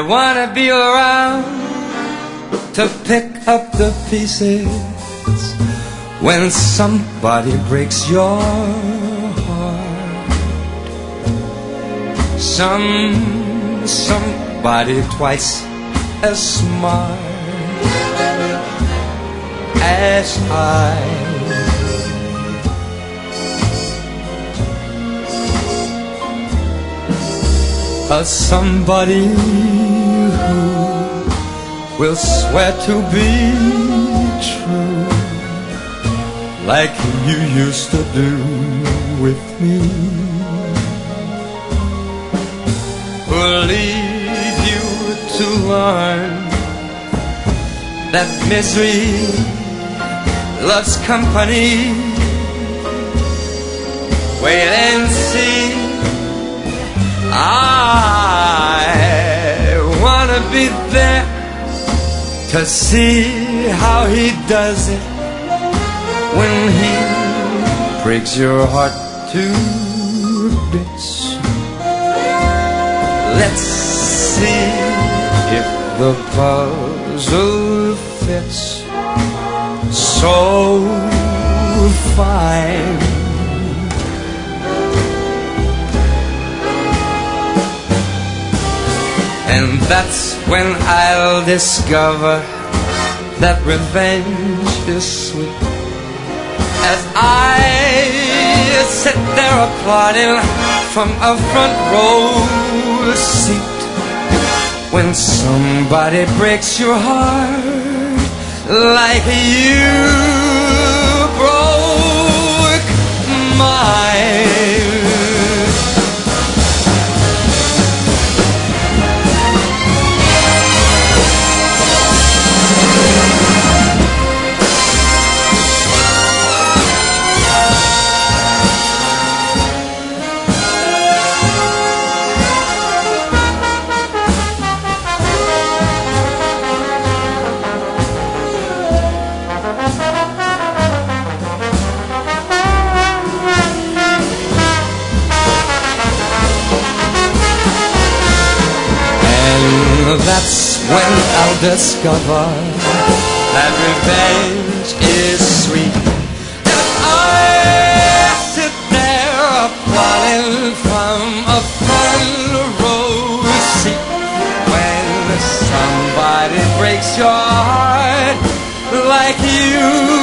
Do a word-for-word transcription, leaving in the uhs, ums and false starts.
wanna be around to pick up the pieces when somebody breaks your heart. Some, somebody twice as smart as I. A somebody who will swear to be true like you used to do with me, who'll leave you to learn that misery loves company. Wait and see. I wanna be there to see how he does it when he breaks your heart to bits. Let's see if the puzzle fits so fine. And that's when I'll discover that revenge is sweet, as I sit there applauding from a front row seat when somebody breaks your heart like you broke mine. That's when I'll discover that revenge is sweet, as I sit there applauding from a front row seat when somebody breaks your heart like you